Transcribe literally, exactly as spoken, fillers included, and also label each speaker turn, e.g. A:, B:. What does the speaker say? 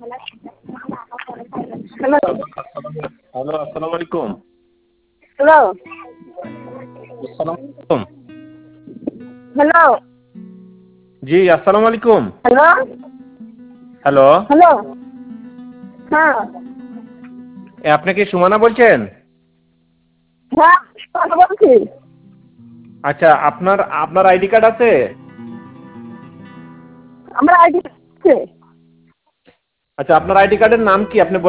A: Hello
B: hello, আসসালামু আলাইকুম।
A: Hello
B: আসসালামু আলাইকুম।
A: হ্যালো
B: জি, আসসালামু আলাইকুম।
A: হ্যালো
B: হ্যালো,
A: হ্যালো হ্যাঁ
B: এ আপনি কি সুমনা বলছেন?
A: হ্যাঁ কথা বলছি।
B: আচ্ছা, আপনার আপনার আইডি কার্ড আছে?
A: আমার আইডি আছে।
B: আচ্ছা, আপনার আইডি কার্ডের নাম কি আপনি